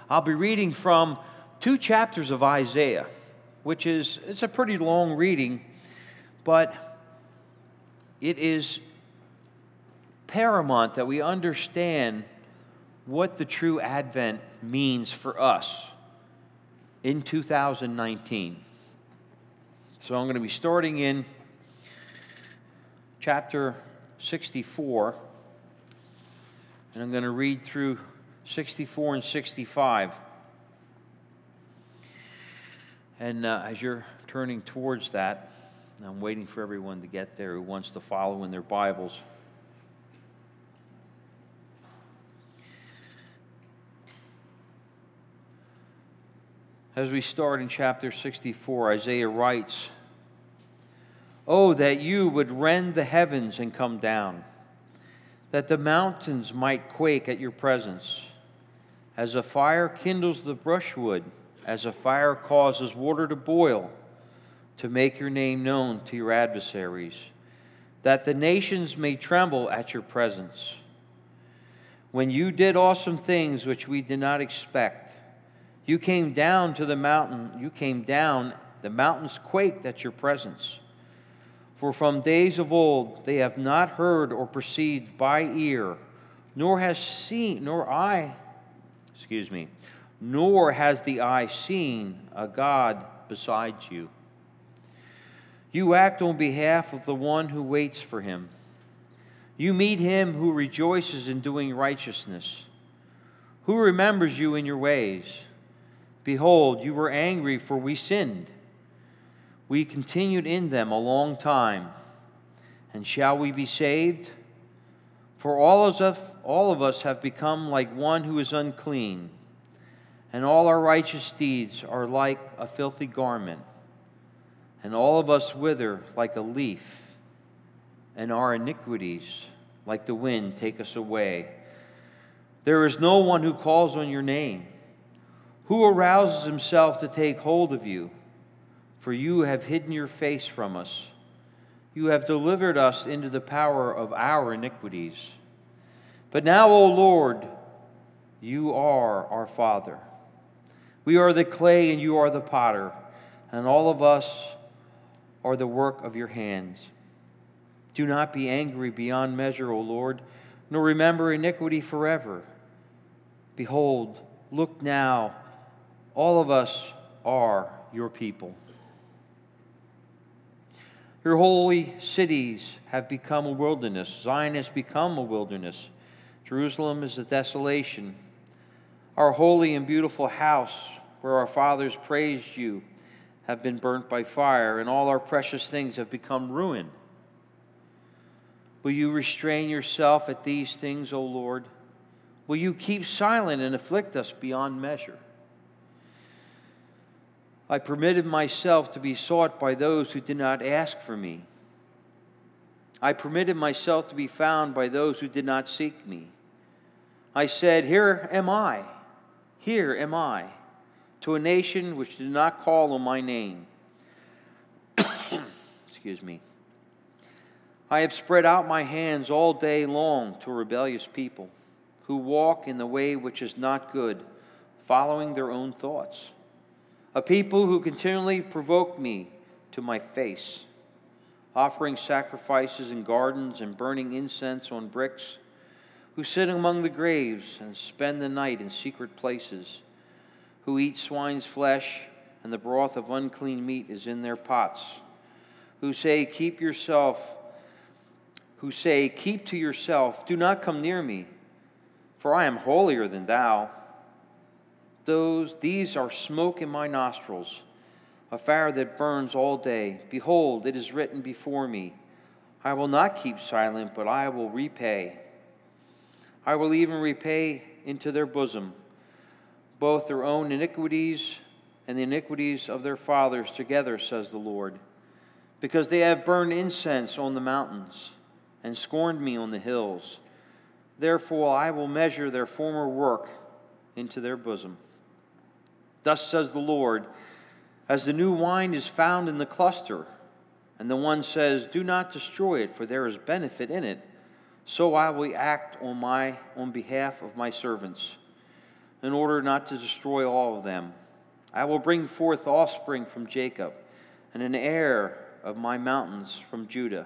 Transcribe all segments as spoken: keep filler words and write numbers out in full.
I'll be reading from two chapters of Isaiah, which is, it's a pretty long reading, but it is paramount that we understand what the true Advent means for us in two thousand nineteen. So I'm going to be starting in chapter sixty-four, and I'm going to read through sixty-four and sixty-five. And uh, as you're turning towards that, I'm waiting for everyone to get there who wants to follow in their Bibles. As we start in chapter sixty-four, Isaiah writes, "Oh, that you would rend the heavens and come down, that the mountains might quake at your presence. As a fire kindles the brushwood, as a fire causes water to boil, to make your name known to your adversaries, that the nations may tremble at your presence. When you did awesome things which we did not expect, you came down to the mountain, you came down, the mountains quaked at your presence. For from days of old they have not heard or perceived by ear, nor has seen, nor eye, excuse me, nor has the eye seen a God besides you. You act on behalf of the one who waits for him. You meet him who rejoices in doing righteousness, who remembers you in your ways. Behold, you were angry, for we sinned. We continued in them a long time. And shall we be saved? For all of us, all of us have become like one who is unclean, and all our righteous deeds are like a filthy garment. And all of us wither like a leaf, and our iniquities, like the wind, take us away. There is no one who calls on your name, who arouses himself to take hold of you, for you have hidden your face from us. You have delivered us into the power of our iniquities. But now, O Lord, you are our Father. We are the clay and you are the potter, and all of us are the work of your hands. Do not be angry beyond measure, O Lord, nor remember iniquity forever. Behold, look now, all of us are your people. Your holy cities have become a wilderness. Zion has become a wilderness. Jerusalem is a desolation. Our holy and beautiful house, where our fathers praised you, have been burnt by fire, and all our precious things have become ruin. Will you restrain yourself at these things, O Lord? Will you keep silent and afflict us beyond measure? I permitted myself to be sought by those who did not ask for me. I permitted myself to be found by those who did not seek me. I said, Here am I, here am I, to a nation which did not call on my name. Excuse me. I have spread out my hands all day long to a rebellious people who walk in the way which is not good, following their own thoughts. A people who continually provoke me to my face, offering sacrifices in gardens and burning incense on bricks, who sit among the graves and spend the night in secret places, who eat swine's flesh, and the broth of unclean meat is in their pots, who say, Keep yourself, who say, Keep to yourself, do not come near me, for I am holier than thou. Those, these are smoke in my nostrils, a fire that burns all day. Behold, it is written before me, I will not keep silent, but I will repay. I will even repay into their bosom both their own iniquities and the iniquities of their fathers together, says the Lord, because they have burned incense on the mountains and scorned me on the hills. Therefore I will measure their former work into their bosom. Thus says the Lord, as the new wine is found in the cluster, and the one says, Do not destroy it, for there is benefit in it, so I will act on my on behalf of my servants, in order not to destroy all of them. I will bring forth offspring from Jacob, and an heir of my mountains from Judah.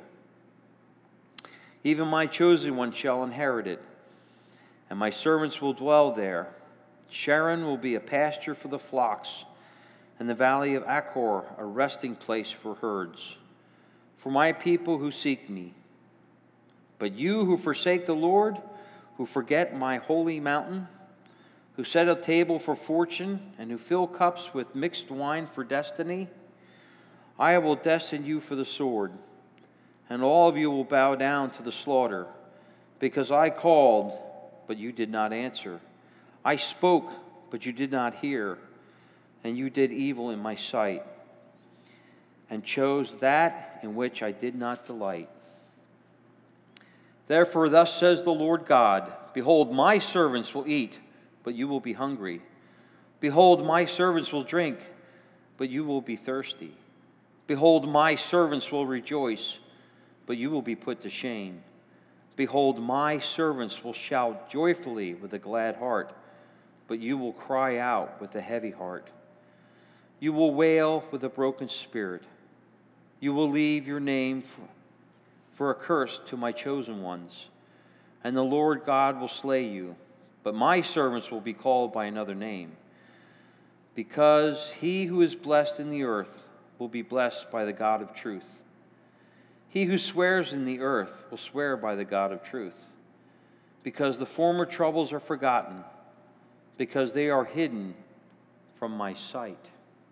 Even my chosen one shall inherit it, and my servants will dwell there. Sharon will be a pasture for the flocks, and the valley of Achor a resting place for herds, for my people who seek me. But you who forsake the Lord, who forget my holy mountain, who set a table for fortune, and who fill cups with mixed wine for destiny, I will destine you for the sword, and all of you will bow down to the slaughter, because I called, but you did not answer. I spoke, but you did not hear, and you did evil in my sight, and chose that in which I did not delight. Therefore, thus says the Lord God, behold, my servants will eat, but you will be hungry. Behold, my servants will drink, but you will be thirsty. Behold, my servants will rejoice, but you will be put to shame. Behold, my servants will shout joyfully with a glad heart, but you will cry out with a heavy heart. You will wail with a broken spirit. You will leave your name for, for a curse to my chosen ones, and the Lord God will slay you. But my servants will be called by another name, because he who is blessed in the earth will be blessed by the God of truth. He who swears in the earth will swear by the God of truth, because the former troubles are forgotten, because they are hidden from my sight.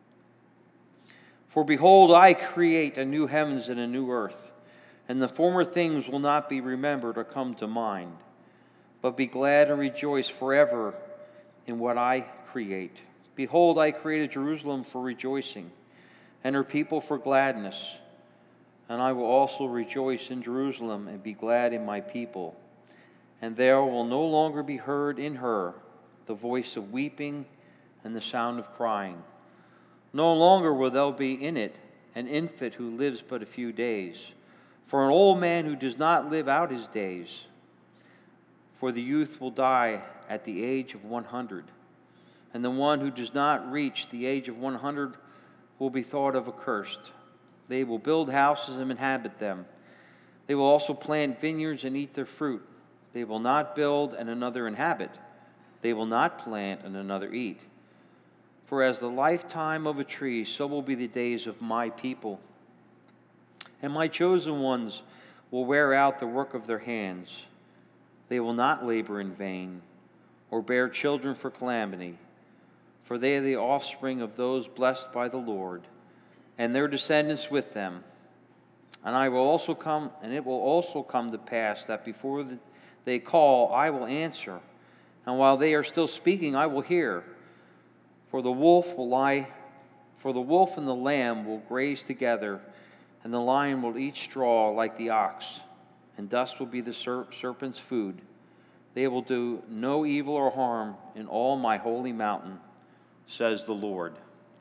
For behold, I create a new heavens and a new earth, and the former things will not be remembered or come to mind. But be glad and rejoice forever in what I create. Behold, I created Jerusalem for rejoicing, and her people for gladness. And I will also rejoice in Jerusalem and be glad in my people. And there will no longer be heard in her the voice of weeping and the sound of crying. No longer will there be in it an infant who lives but a few days, for an old man who does not live out his days. For the youth will die at the age of one hundred, and the one who does not reach the age of one hundred will be thought of accursed. They will build houses and inhabit them. They will also plant vineyards and eat their fruit. They will not build and another inhabit. They will not plant and another eat. For as the lifetime of a tree, so will be the days of my people. And my chosen ones will wear out the work of their hands. They will not labor in vain, or bear children for calamity, for they are the offspring of those blessed by the Lord, and their descendants with them. And I will also come, and it will also come to pass that before they call, I will answer, and while they are still speaking, I will hear. For the wolf will lie, for the wolf and the lamb will graze together, and the lion will eat straw like the ox, and dust will be the ser- serpent's food. They will do no evil or harm in all my holy mountain, says the Lord.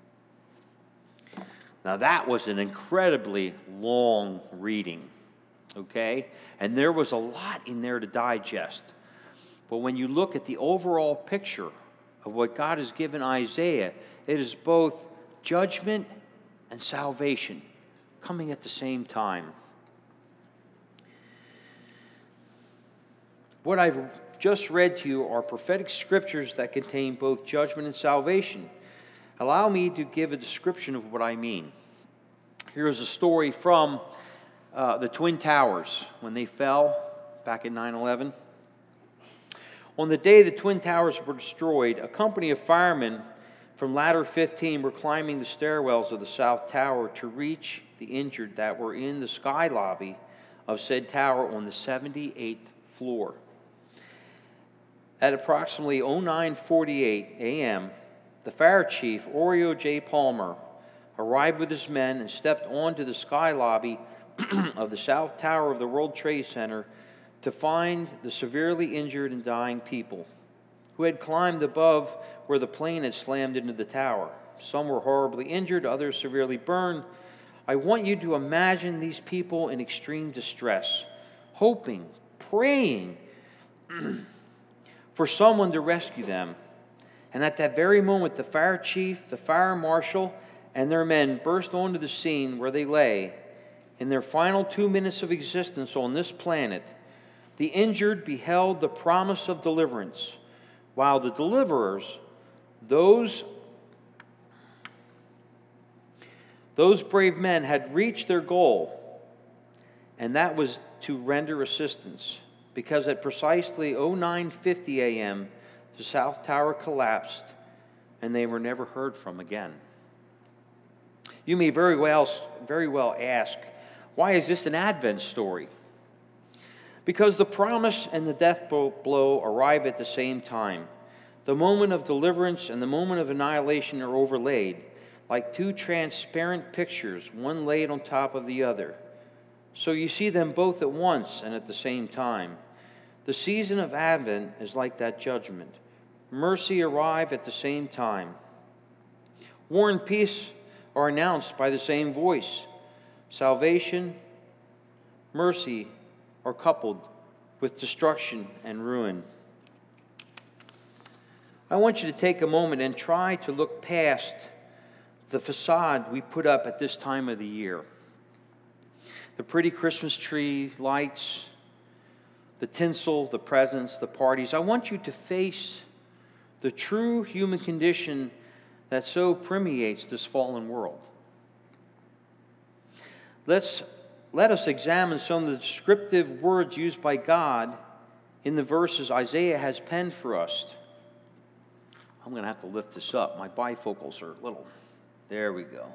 Now that was an incredibly long reading, okay? And there was a lot in there to digest. But when you look at the overall picture of what God has given Isaiah, it is both judgment and salvation coming at the same time. What I've just read to you are prophetic scriptures that contain both judgment and salvation. Allow me to give a description of what I mean. Here is a story from uh, the Twin Towers when they fell back in nine eleven. On the day the Twin Towers were destroyed, a company of firemen from Ladder fifteen were climbing the stairwells of the South Tower to reach the injured that were in the sky lobby of said tower on the seventy-eighth floor. At approximately oh nine forty-eight a.m., the fire chief, Oreo J. Palmer, arrived with his men and stepped onto the sky lobby of the South Tower of the World Trade Center to find the severely injured and dying people who had climbed above where the plane had slammed into the tower. Some were horribly injured, others severely burned. I want you to imagine these people in extreme distress, hoping, praying for someone to rescue them. And at that very moment, the fire chief, the fire marshal, and their men burst onto the scene where they lay. In their final two minutes of existence on this planet, the injured beheld the promise of deliverance, while the deliverers, those, those brave men, had reached their goal, and that was to render assistance, because at precisely oh nine fifty a.m., the South Tower collapsed, and they were never heard from again. You may very well, very well ask, why is this an Advent story? Because the promise and the death blow arrive at the same time. The moment of deliverance and the moment of annihilation are overlaid, like two transparent pictures, one laid on top of the other. So you see them both at once and at the same time. The season of Advent is like that judgment. Mercy arrive at the same time. War and peace are announced by the same voice. Salvation, mercy are coupled with destruction and ruin. I want you to take a moment and try to look past the facade we put up at this time of the year. The pretty Christmas tree lights, the tinsel, the presents, the parties. I want you to face the true human condition that so permeates this fallen world. Let's, let us examine some of the descriptive words used by God in the verses Isaiah has penned for us. I'm going to have to lift this up. My bifocals are little. There we go.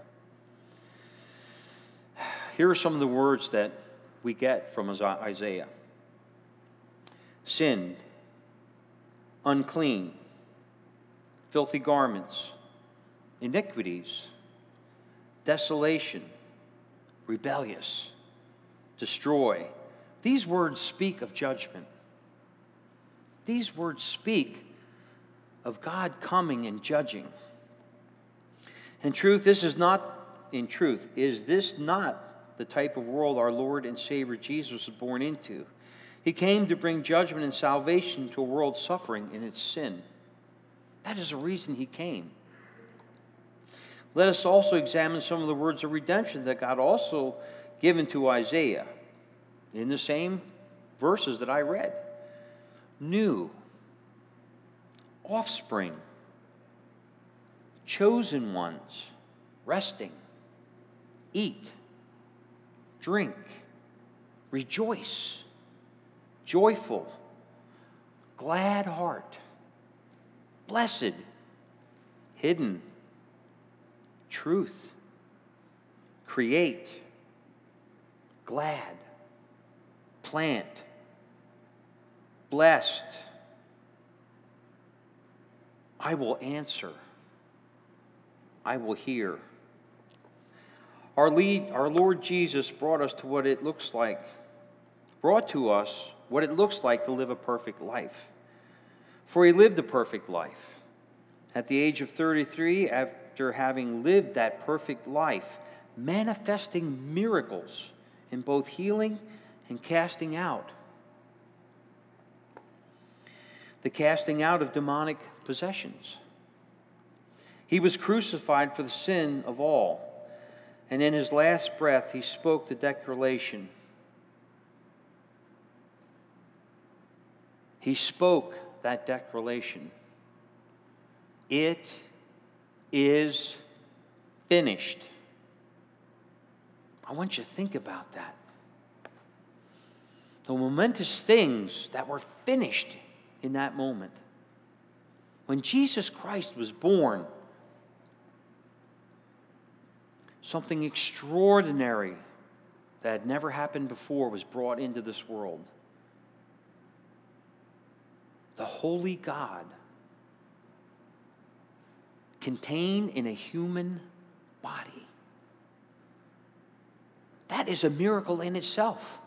Here are some of the words that we get from Isaiah. Sinned, unclean, filthy garments, iniquities, desolation, rebellious, destroy. These words speak of judgment. These words speak of God coming and judging. In truth, this is not, in truth, is this not the type of world our Lord and Savior Jesus was born into? He came to bring judgment and salvation to a world suffering in its sin. That is the reason he came. Let us also examine some of the words of redemption that God also given to Isaiah in the same verses that I read. New, offspring, chosen ones, resting, eat, drink, rejoice, joyful, glad heart, blessed, hidden, truth, create, glad, plant, blessed. I will answer. I will hear. Our lead, our Lord Jesus brought us to what it looks like, brought to us what it looks like to live a perfect life. For he lived a perfect life. At the age of thirty-three, after having lived that perfect life, manifesting miracles in both healing and casting out. The casting out of demonic possessions. He was crucified for the sin of all. And in his last breath, he spoke the declaration. He spoke that declaration. It is finished. I want you to think about that. The momentous things that were finished in that moment. When Jesus Christ was born, something extraordinary that had never happened before was brought into this world. The holy God contained in a human body. That is a miracle in itself.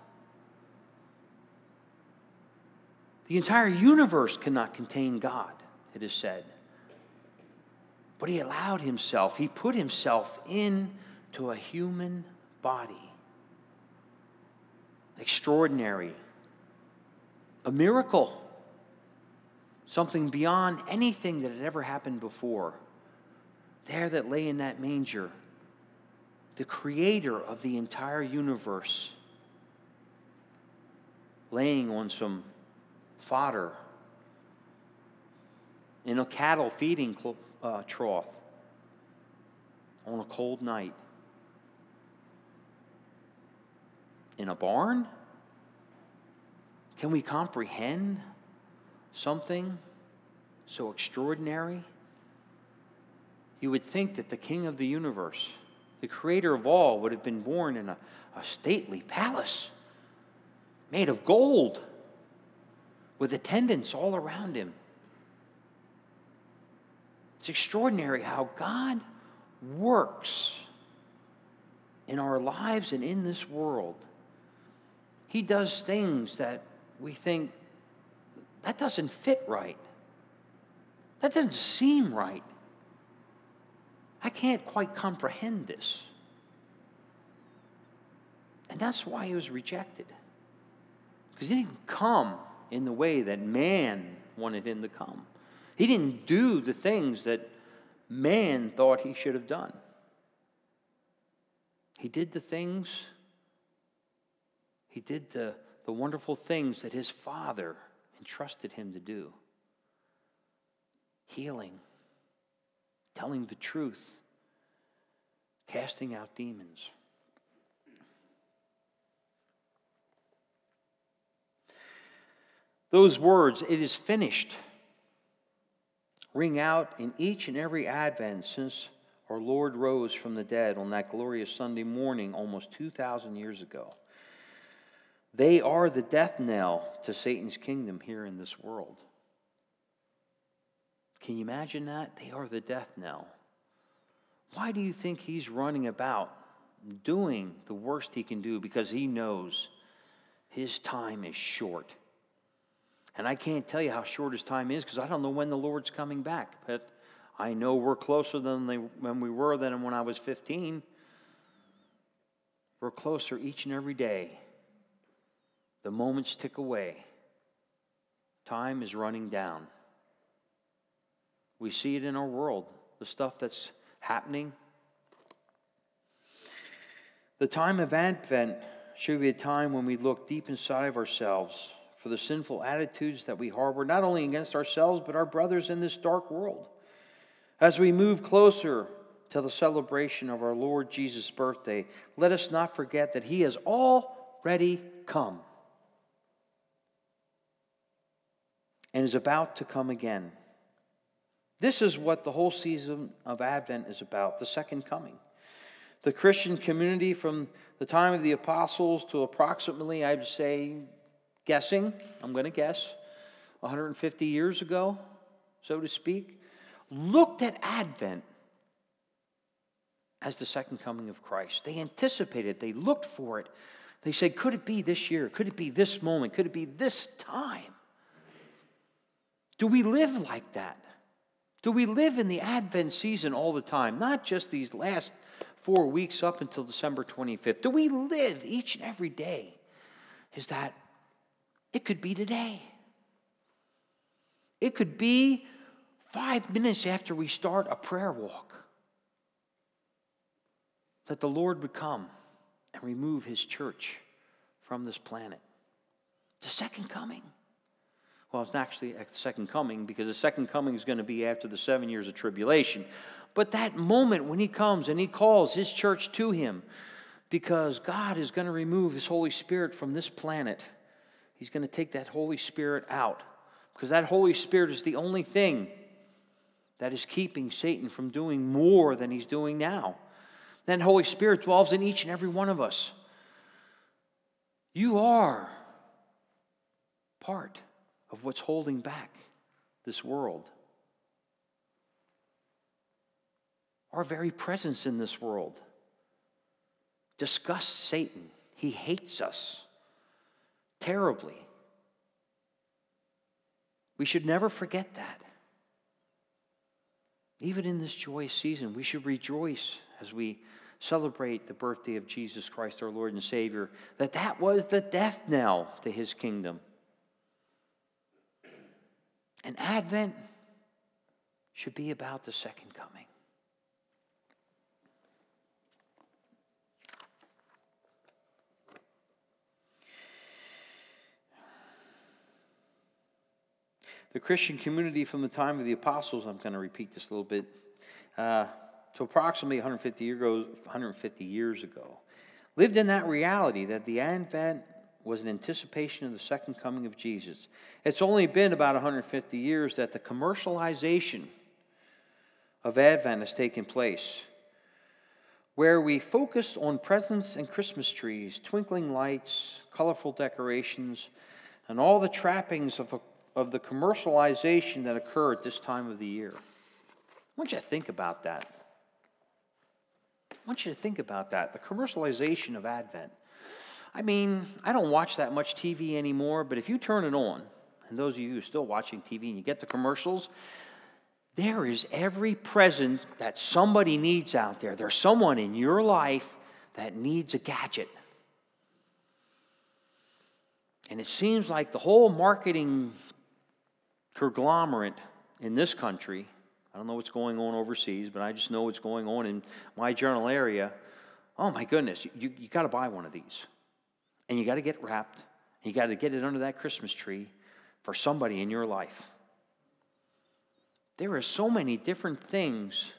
The entire universe cannot contain God, it is said. But he allowed himself, he put himself into a human body. Extraordinary. A miracle. something beyond anything that had ever happened before. There that lay in that manger, the creator of the entire universe, laying on some fodder in a cattle feeding uh, trough on a cold night. In a barn? Can we comprehend something so extraordinary? You would think that the King of the universe, the creator of all, would have been born in a, a stately palace made of gold with attendants all around him. It's extraordinary how God works in our lives and in this world. He does things that we think, that doesn't fit right. That doesn't seem right. I can't quite comprehend this. And that's why he was rejected. Because he didn't come in the way that man wanted him to come. He didn't do the things that man thought he should have done. He did the things, he did the, the wonderful things that his Father entrusted him to do. Healing, telling the truth, casting out demons. Those words, "it is finished," ring out in each and every Advent since our Lord rose from the dead on that glorious Sunday morning almost two thousand years ago. They are the death knell to Satan's kingdom here in this world. Can you imagine that? They are the death knell. Why do you think he's running about doing the worst he can do? Because he knows his time is short. And I can't tell you how short his time is because I don't know when the Lord's coming back. But I know we're closer than they, when we were than when I was fifteen. We're closer each and every day. The moments tick away. Time is running down. We see it in our world, the stuff that's happening. The time of Advent should be a time when we look deep inside of ourselves for the sinful attitudes that we harbor, not only against ourselves, but our brothers in this dark world. As we move closer to the celebration of our Lord Jesus' birthday, let us not forget that he has already come and is about to come again. This is what the whole season of Advent is about, the second coming. The Christian community from the time of the apostles to approximately, I'd say, guessing, I'm going to guess, one hundred fifty years ago, so to speak, looked at Advent as the second coming of Christ. They anticipated, they looked for it. They said, could it be this year? Could it be this moment? Could it be this time? Do we live like that? Do we live in the Advent season all the time? Not just these last four weeks up until December twenty-fifth. Do we live each and every day? Is that it could be today. It could be five minutes after we start a prayer walk that the Lord would come and remove his church from this planet. The second coming. Well, it's actually a second coming because the second coming is going to be after the seven years of tribulation. But that moment when he comes and he calls his church to him, because God is going to remove his Holy Spirit from this planet. He's going to take that Holy Spirit out because that Holy Spirit is the only thing that is keeping Satan from doing more than he's doing now. That Holy Spirit dwells in each and every one of us. You are part of what's holding back this world. Our very presence in this world disgusts Satan. He hates us terribly. We should never forget that. Even in this joyous season, we should rejoice as we celebrate the birthday of Jesus Christ, our Lord and Savior, that that was the death knell to his kingdom. And Advent should be about the second coming. The Christian community from the time of the apostles, I'm going to repeat this a little bit, uh, to approximately one hundred fifty, year ago, one hundred fifty years ago, lived in that reality that the Advent was an anticipation of the second coming of Jesus. It's only been about one hundred fifty years that the commercialization of Advent has taken place, where we focused on presents and Christmas trees, twinkling lights, colorful decorations, and all the trappings of a of the commercialization that occur at this time of the year. I want you to think about that. I want you to think about that, the commercialization of Advent. I mean, I don't watch that much T V anymore, but if you turn it on, and those of you who are still watching T V and you get the commercials, there is every present that somebody needs out there. There's someone in your life that needs a gadget. And it seems like the whole marketing conglomerate in this country, I don't know what's going on overseas, but I just know what's going on in my general area. Oh my goodness, you, you got to buy one of these. And you got to get wrapped. You got to get it under that Christmas tree for somebody in your life. There are so many different things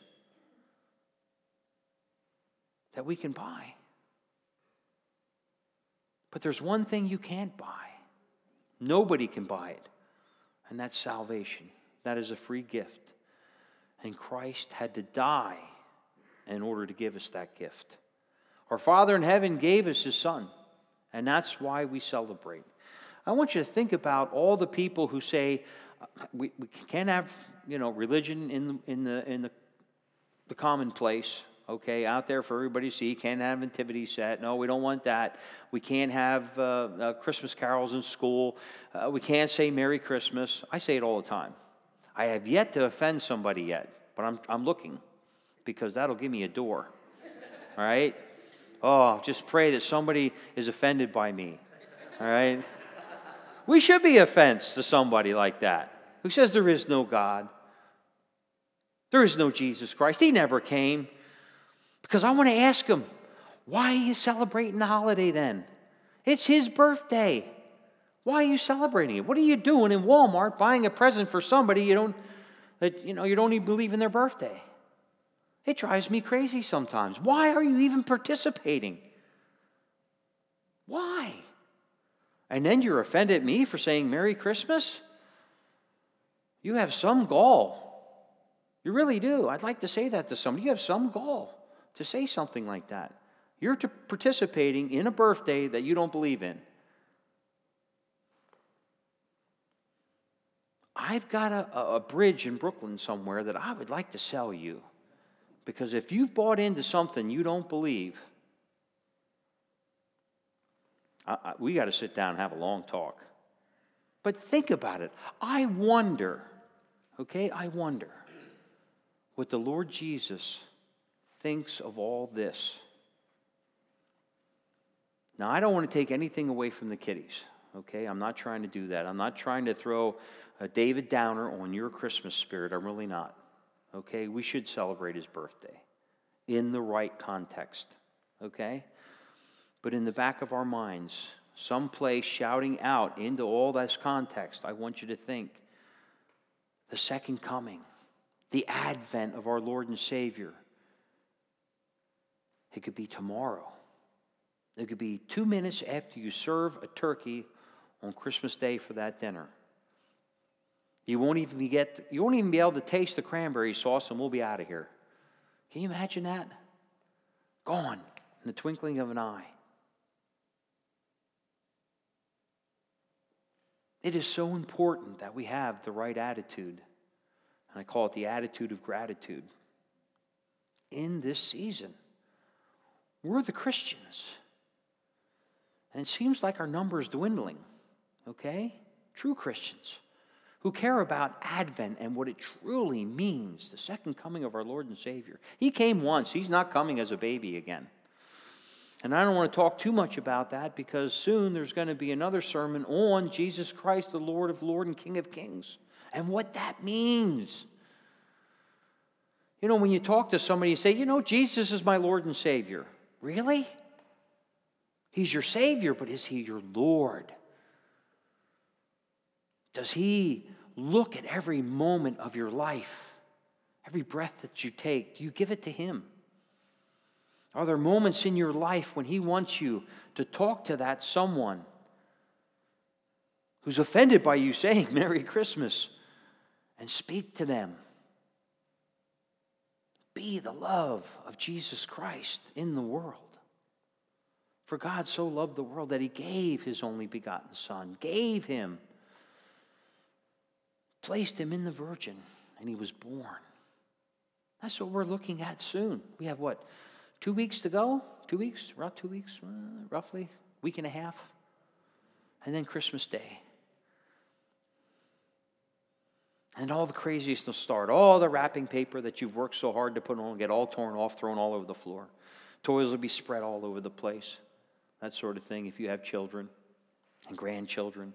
that we can buy. But there's one thing you can't buy. Nobody can buy it. And that's salvation. That is a free gift. And Christ had to die in order to give us that gift. Our Father in heaven gave us His Son. And that's why we celebrate. I want you to think about all the people who say, we, we can't have, you know, religion in the, in the, in the, the commonplace. Okay, out there for everybody to see. Can't have nativity set. No, we don't want that. We can't have uh, uh, Christmas carols in school. Uh, we can't say Merry Christmas. I say it all the time. I have yet to offend somebody yet, but I'm I'm looking, because that'll give me a door. All right? Oh, just pray that somebody is offended by me. All right? We should be offense to somebody like that who says there is no God. There is no Jesus Christ. He never came. Because I want to ask him, why are you celebrating the holiday then? It's his birthday. Why are you celebrating it? What are you doing in Walmart buying a present for somebody you don't that you know you don't even believe in their birthday? It drives me crazy sometimes. Why are you even participating? Why? And then you're offended at me for saying Merry Christmas? You have some gall. You really do. I'd like to say that to somebody. You have some gall to say something like that. You're to participating in a birthday that you don't believe in. I've got a, a bridge in Brooklyn somewhere that I would like to sell you. Because if you've bought into something you don't believe, I, I, we got to sit down and have a long talk. But think about it. I wonder, okay, I wonder what the Lord Jesus thinks of all this. Now, I don't want to take anything away from the kiddies, okay? I'm not trying to do that. I'm not trying to throw a David Downer on your Christmas spirit. I'm really not, okay? We should celebrate his birthday in the right context, okay? But in the back of our minds, someplace shouting out into all this context, I want you to think the second coming, the advent of our Lord and Savior. It could be tomorrow. It could be two minutes after you serve a turkey on Christmas Day for that dinner. You won't even be get you won't even be able to taste the cranberry sauce, and we'll be out of here. Can you imagine that? Gone in the twinkling of an eye. It is so important that we have the right attitude, and I call it the attitude of gratitude, in this season. We're the Christians. And it seems like our number is dwindling, okay? True Christians who care about Advent and what it truly means, the second coming of our Lord and Savior. He came once. He's not coming as a baby again. And I don't want to talk too much about that, because soon there's going to be another sermon on Jesus Christ, the Lord of Lords and King of Kings. and what that means. You know, when you talk to somebody, you say, you know, Jesus is my Lord and Savior. Really? He's your Savior, but is He your Lord? Does He look at every moment of your life, every breath that you take? Do you give it to Him? Are there moments in your life when He wants you to talk to that someone who's offended by you saying Merry Christmas and speak to them? Be the love of Jesus Christ in the world. For God so loved the world that He gave His only begotten Son, gave Him, placed Him in the Virgin, and He was born. That's what we're looking at soon. We have what, two weeks to go? Two weeks? About two weeks, uh, roughly, week and a half. And then Christmas Day. And all the craziest will start. All the wrapping paper that you've worked so hard to put on will get all torn off, thrown all over the floor. Toys will be spread all over the place. That sort of thing if you have children and grandchildren.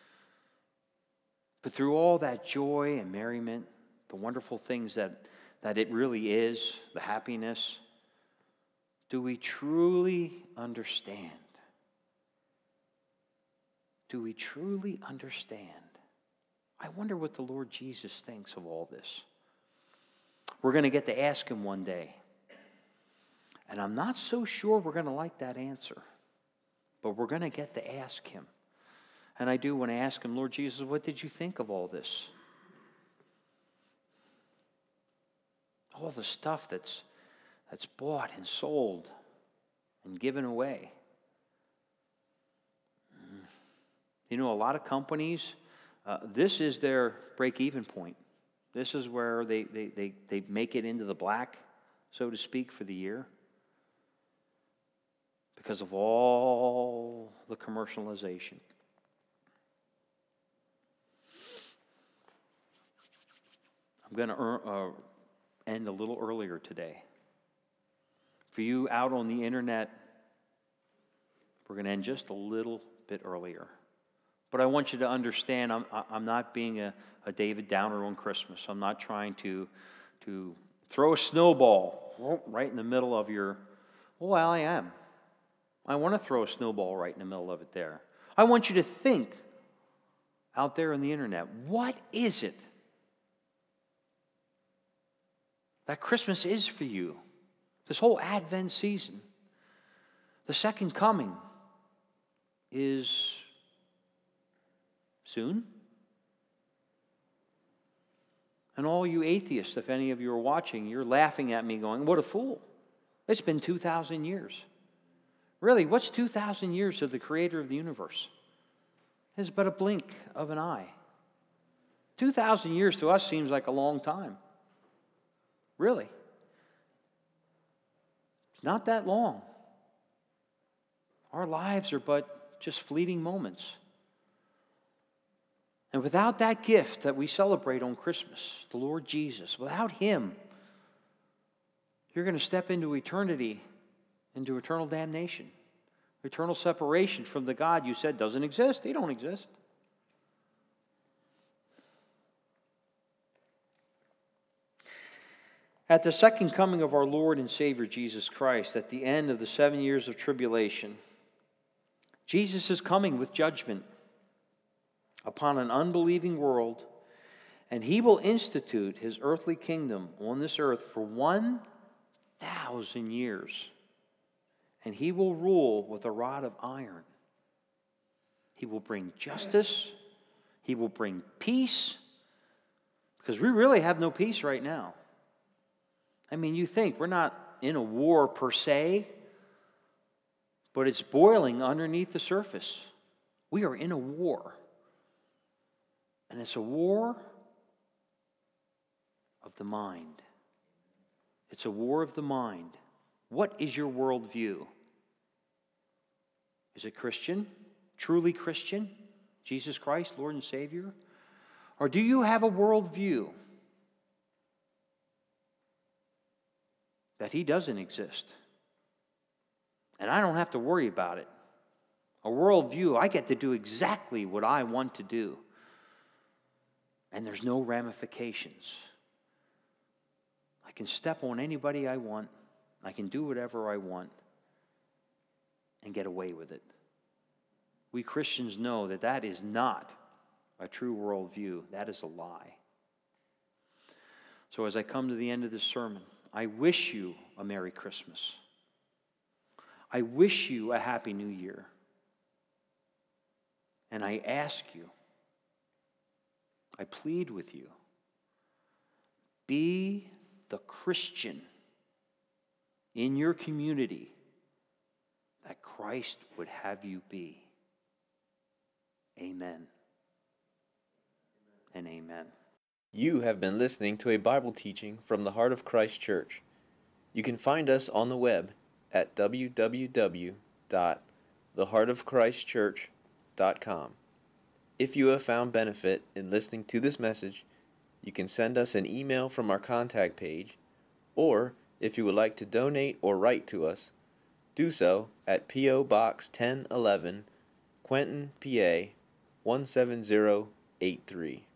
But through all that joy and merriment, the wonderful things that, that it really is, the happiness, do we truly understand? Do we truly understand? I wonder what the Lord Jesus thinks of all this. We're going to get to ask Him one day. And I'm not so sure we're going to like that answer. But we're going to get to ask Him. And I do want to ask Him, Lord Jesus, what did you think of all this? All the stuff that's, that's bought and sold and given away. You know, a lot of companies, uh, this is their break-even point. This is where they, they, they, they make it into the black, so to speak, for the year. Because of all the commercialization. I'm going to uh, end a little earlier today. For you out on the internet, we're going to end just a little bit earlier. But I want you to understand, I'm, I'm not being a, a David Downer on Christmas. I'm not trying to, to throw a snowball right in the middle of your, well, I am. I want to throw a snowball right in the middle of it there. I want you to think out there on the internet, what is it that Christmas is for you? This whole Advent season. The second coming is soon. And all you atheists, if any of you are watching, you're laughing at me going, what a fool. It's been two thousand years. Really, what's two thousand years of the creator of the universe? It's but a blink of an eye. two thousand years to us seems like a long time. Really. It's not that long. Our lives are but just fleeting moments. And without that gift that we celebrate on Christmas, the Lord Jesus, without Him, you're going to step into eternity, into eternal damnation, eternal separation from the God you said doesn't exist. He don't exist. At the second coming of our Lord and Savior Jesus Christ, at the end of the seven years of tribulation, Jesus is coming with judgment upon an unbelieving world, and He will institute His earthly kingdom on this earth for one thousand years. And He will rule with a rod of iron. He will bring justice. He will bring peace. Because we really have no peace right now. I mean, you think we're not in a war per se, but it's boiling underneath the surface. We are in a war. And it's a war of the mind. It's a war of the mind. What is your worldview? Is it Christian? Truly Christian? Jesus Christ, Lord and Savior? Or do you have a worldview that He doesn't exist? And I don't have to worry about it. A worldview, I get to do exactly what I want to do. and there's no ramifications. I can step on anybody I want. I can do whatever I want and get away with it. We Christians know that that is not a true worldview. That is a lie. So as I come to the end of this sermon, I wish you a Merry Christmas. I wish you a Happy New Year. And I ask you, I plead with you, be the Christian in your community that Christ would have you be. Amen. And amen. You have been listening to a Bible teaching from the Heart of Christ Church. You can find us on the web at w w w dot the heart of christ church dot com. If you have found benefit in listening to this message, you can send us an email from our contact page, or if you would like to donate or write to us, do so at P O Box ten eleven, Quentin, P A one seven zero eight three.